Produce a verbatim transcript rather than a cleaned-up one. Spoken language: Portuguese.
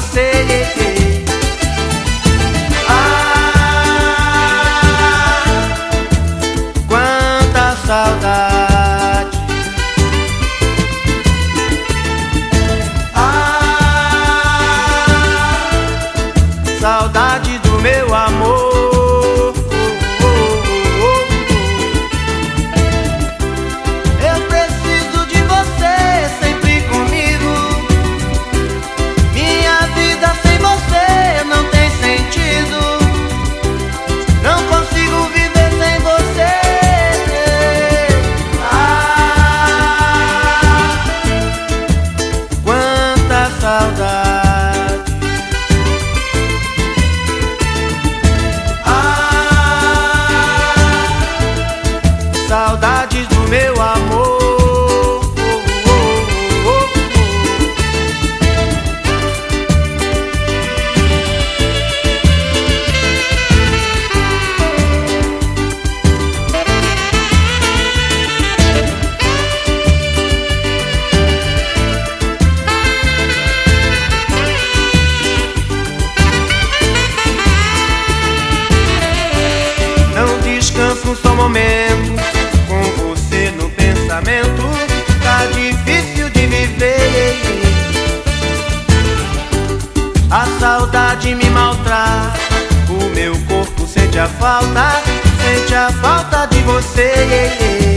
você. Ah, quanta saudade. Ah, saudade do meu amor. Saudades do meu amor. Não descanso um só momento com você no pensamento, tá difícil de viver. A saudade me maltrata, o meu corpo sente a falta, sente a falta de você.